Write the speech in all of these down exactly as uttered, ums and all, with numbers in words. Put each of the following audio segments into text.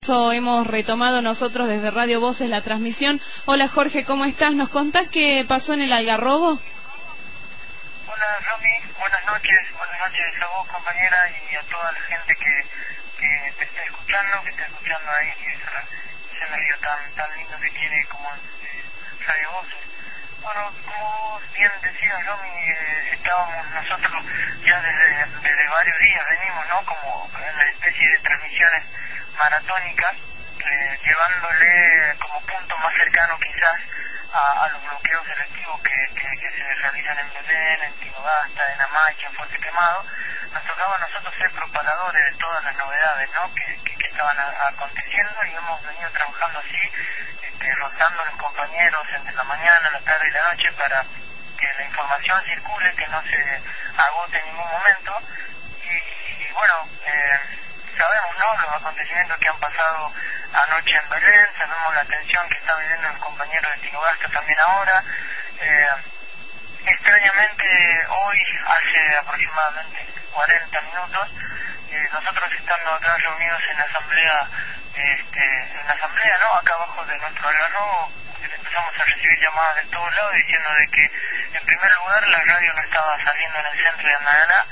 Hemos retomado nosotros desde Radio Voces la transmisión. Hola Jorge, ¿cómo estás? ¿Nos contás qué pasó en el Algarrobo? Hola Romy, buenas noches, buenas noches a vos compañera y a toda la gente que, que te está escuchando, que está escuchando ahí ese, ese medio tan tan lindo que tiene como eh, Radio Voces. Bueno, como vos bien decías Romy, eh, estábamos nosotros ya desde, desde varios días, venimos, ¿no? Como en una especie de transmisiones maratónicas, eh, llevándole como punto más cercano quizás a, a los bloqueos selectivos que, que, que se realizan en Belén, en Tinogasta, en Amacha, en Fuerte Quemado. Nos tocaba a nosotros ser propagadores de todas las novedades, ¿no? que, que, que estaban a, aconteciendo, y hemos venido trabajando así, este, rotando a los compañeros entre la mañana, la tarde y la noche para que la información circule, que no se agote en ningún momento. Y, y bueno, eh, sabemos, ¿no?, los acontecimientos que han pasado anoche en Belén, sabemos la tensión que están viviendo los compañeros de Tinogasta también ahora. Eh, extrañamente, hoy, hace aproximadamente cuarenta minutos, eh, nosotros estando acá reunidos en la asamblea, este, en la asamblea, ¿no?, acá abajo de nuestro algarrobo, empezamos a recibir llamadas de todos lados diciendo de que, en primer lugar, la radio no estaba saliendo en el centro de Anadalá,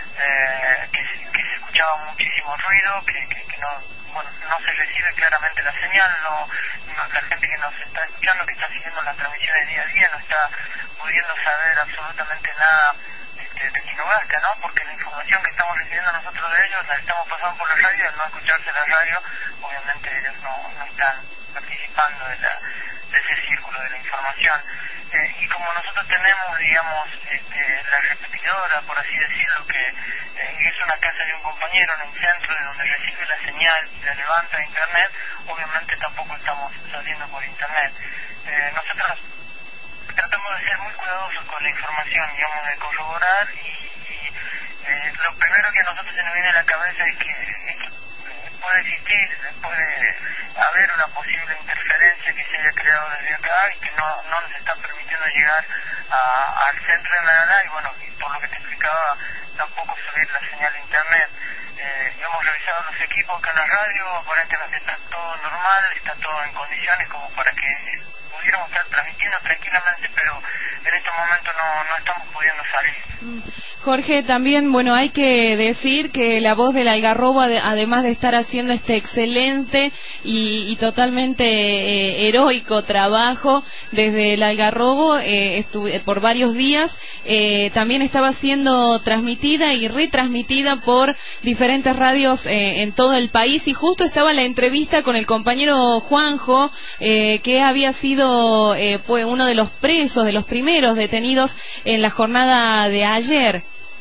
eh, que, que se escuchaba muchísimo ruido, que, que, que no, bueno, no se recibe claramente la señal, no, no, la gente que nos está escuchando, que está siguiendo las transmisiones día a día, no está pudiendo saber absolutamente nada este, de Tinogasta, ¿no? Porque la información que estamos recibiendo nosotros de ellos la estamos pasando por la radio, y al no escucharse la radio, obviamente ellos no, no están participando de, la, de ese círculo de la información. Eh, y como nosotros tenemos, digamos, este, la repetidora, por así decirlo, que eh, es una casa de un compañero en el centro de donde recibe la señal y la levanta a internet, obviamente tampoco estamos saliendo por internet. Eh, nosotros tratamos de ser muy cuidadosos con la información, digamos, de corroborar, y, y eh, lo primero que a nosotros se nos viene a la cabeza es que, es que puede existir, puede haber una posible interferencia que se haya creado desde acá y que no, no nos está permitiendo llegar a, al centro de Anadalá, y bueno, y por lo que te explicaba, tampoco subir la señal de internet. Eh, hemos revisado los equipos acá en la radio, aparentemente está todo normal, está todo en condiciones como para que pudiéramos estar transmitiendo tranquilamente, pero en estos momentos no, no estamos pudiendo salir. Jorge, también, bueno, hay que decir que la voz del Algarrobo, además de estar haciendo este excelente y, y totalmente eh, heroico trabajo desde el Algarrobo eh, estuve, por varios días, eh, también estaba siendo transmitida y retransmitida por diferentes radios eh, en todo el país, y justo estaba la entrevista con el compañero Juanjo, eh, que había sido eh, pues, uno de los presos, de los primeros detenidos en la jornada de ayer.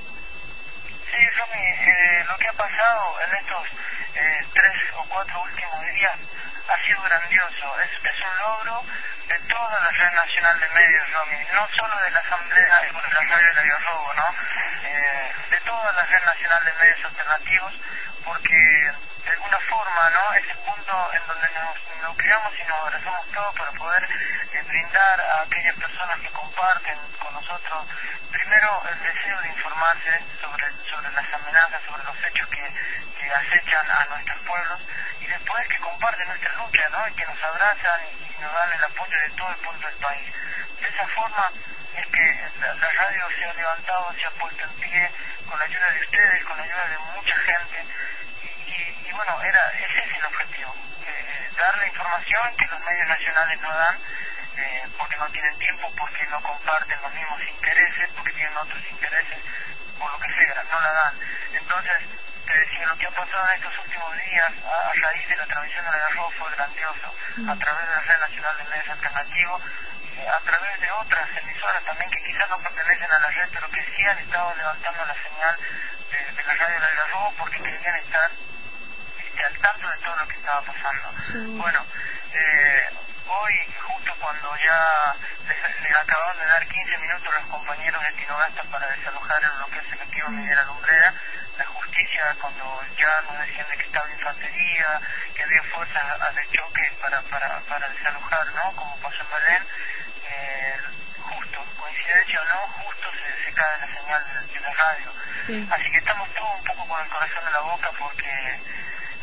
Sí, Romy, eh, lo que ha pasado en estos eh, tres o cuatro últimos días ha sido grandioso. Es, es un logro de toda la red nacional de medios, Romy, no solo de la Asamblea y de la radio del Algarrobo, ¿no? Eh, de toda la red nacional de medios alternativos, porque de alguna forma, ¿no?, ese punto en donde nos nucleamos y nos abrazamos todos para poder eh, brindar a aquellas personas que comparten con nosotros, primero, el deseo de informarse sobre, sobre las amenazas, sobre los hechos que, que acechan a nuestros pueblos, y después que comparten nuestra lucha, ¿no?, y que nos abrazan y nos dan el apoyo de todo el punto del país. De esa forma es que la, la radio se ha levantado, se ha puesto en pie, con la ayuda de ustedes, con la ayuda de mucha gente, y, y, y bueno, era, ese es el objetivo, eh, dar la información que los medios nacionales no dan, eh, porque no tienen tiempo, porque no comparten los mismos intereses, porque tienen otros intereses, por lo que sea, no la dan. Entonces, te decía, lo que ha pasado en estos últimos días, a, a raíz de la transmisión del Algarrobo, fue grandioso, a través de la Red Nacional de Medios Alternativos, eh, a través de otras emisoras también que quizás no pertenecen a la red, pero que sí han estado levantando la señal de, de la radio del Algarrobo, porque querían estar este, al tanto de todo lo que estaba pasando. Sí. Bueno, eh, hoy, justo cuando ya les, les acababan de dar quince minutos a los compañeros de Tinogasta para desalojar el bloqueo selectivo Miguel Alumbrera, la justicia, cuando ya nos decían de que estaba infantería, que había fuerzas de choque para, para, para desalojar, ¿no?, como pasó en Belén, eh, justo, coincidencia o no, justo se, se cae la señal de, de la radio. Sí. Así que estamos todos un poco con el corazón en la boca, porque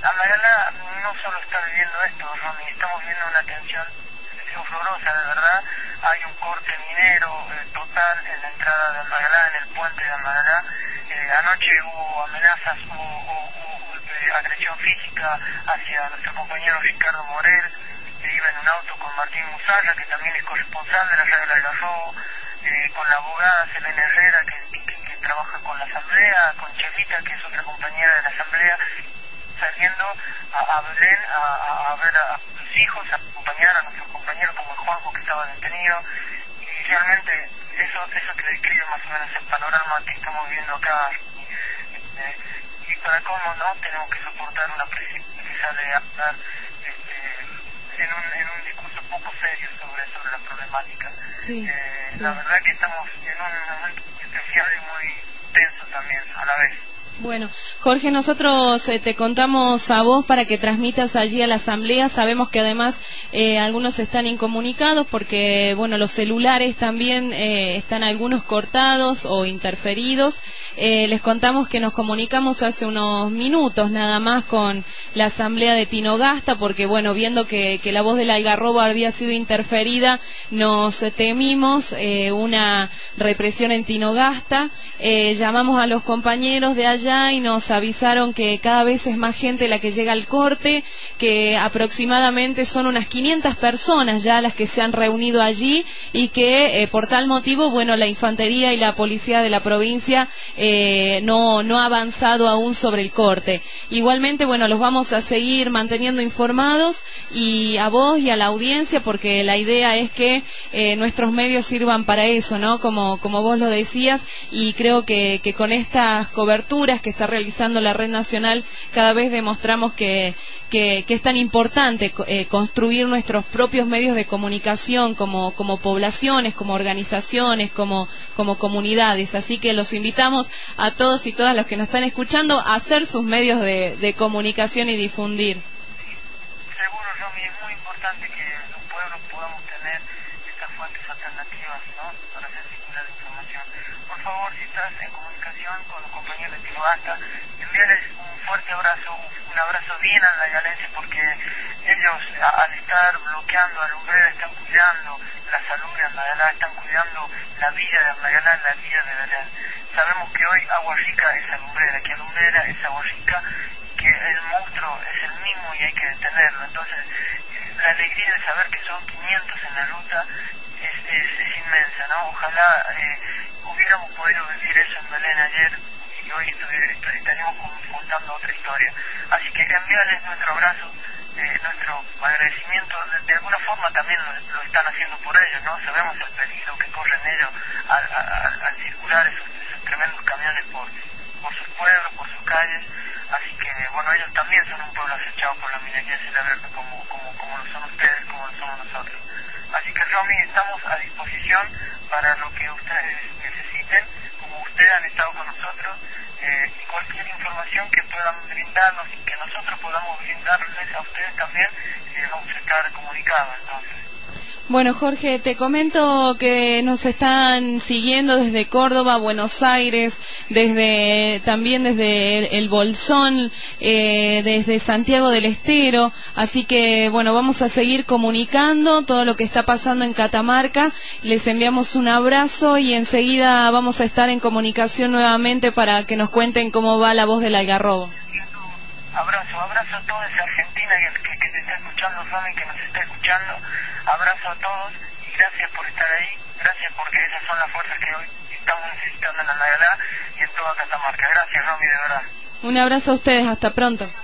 Amagala no solo está viviendo esto, Romy, estamos viendo una tensión horrorosa, de verdad. Hay un corte minero eh, total en la entrada de Amagala, en el puente de Amagala. Eh, anoche hubo amenazas, hubo, hubo, hubo eh, agresión física hacia nuestro compañero Ricardo Morel, que iba en un auto con Martín Musalla, que también es corresponsal de la Radio del Algarrobo, eh, con la abogada Selena Herrera, que, que, que trabaja con la Asamblea, con Chelita, que es otra compañera de la Asamblea, saliendo a, a Belén a, a, a ver a sus hijos, a acompañar a nuestros compañeros como el Juanjo, que estaba detenido, y realmente eso eso te describe más o menos el panorama que estamos viviendo acá. Este, y para cómo no, tenemos que soportar una presidenta que sale a hablar este, en, un, en un discurso poco serio sobre, sobre la problemática. Sí, eh, sí. La verdad que estamos en un momento especial y muy tenso también a la vez. Bueno, Jorge, nosotros eh, te contamos a vos para que transmitas allí a la asamblea. Sabemos que además eh, algunos están incomunicados porque, bueno, los celulares también eh, están algunos cortados o interferidos. Eh, les contamos que nos comunicamos hace unos minutos nada más con la asamblea de Tinogasta porque, bueno, viendo que, que la voz del Algarrobo había sido interferida, nos temimos eh, una represión en Tinogasta. Eh, llamamos a los compañeros de allá y nos avisaron que cada vez es más gente la que llega al corte, que aproximadamente son unas quinientas personas ya las que se han reunido allí y que eh, por tal motivo, bueno, la infantería y la policía de la provincia eh, no, no ha avanzado aún sobre el corte. Igualmente, bueno, los vamos a seguir manteniendo informados y a vos y a la audiencia porque la idea es que eh, nuestros medios sirvan para eso, ¿no? Como, como vos lo decías, y creo que, que con estas coberturas que está realizando la Red Nacional cada vez demostramos que, que, que es tan importante eh, construir nuestros propios medios de comunicación como, como poblaciones, como organizaciones, como, como comunidades. Así que los invitamos a todos y todas los que nos están escuchando a hacer sus medios de, de comunicación y difundir. Seguro, Romy, es muy importante que los pueblos podamos tener estas fuentes alternativas, ¿no?, para hacer circular la información. Por favor, si estás en comunicación con los compañeros de Tinogasta, envíales un fuerte abrazo, un abrazo bien almagalense, porque ellos, al estar bloqueando a Lumbrera, están cuidando la salud de Almagalá, están cuidando la vida de Almagalá, la vida de Belén. Sabemos que hoy Agua Rica es Alumbrera, que Alumbrera es Agua Rica, que el monstruo es el mismo y hay que detenerlo. Entonces, la alegría de saber que son quinientos en la ruta es, es, es inmensa, ¿no? Ojalá eh, hubiéramos podido vivir eso en Belén ayer y hoy estaríamos contando otra historia. Así que enviarles nuestro abrazo, eh, nuestro agradecimiento. De, de alguna forma también lo, lo están haciendo por ellos, ¿no? Sabemos el peligro que corren ellos al, al, al circular esos, esos tremendos camiones por, por sus pueblos, por sus calles. Así que, bueno, ellos también son un pueblo acechado por la minería silabrosa como, como, como lo son ustedes, como lo somos nosotros. Así que, Romy, estamos a disposición para lo que ustedes necesiten, como ustedes han estado con nosotros, eh, y cualquier información que puedan brindarnos y que nosotros podamos brindarles a ustedes también, eh, vamos a estar comunicados, entonces. Bueno, Jorge, te comento que nos están siguiendo desde Córdoba, Buenos Aires, desde también desde el, el Bolsón, eh, desde Santiago del Estero, así que bueno, vamos a seguir comunicando todo lo que está pasando en Catamarca. Les enviamos un abrazo y enseguida vamos a estar en comunicación nuevamente para que nos cuenten cómo va la voz del Algarrobo. Abrazo, abrazo a toda esa Argentina que, que, que te está escuchando, Romy, que nos está escuchando. Abrazo a todos y gracias por estar ahí. Gracias porque esas son las fuerzas que hoy estamos necesitando en Almagalá y en toda Catamarca. Gracias, Romy, de verdad. Un abrazo a ustedes, hasta pronto.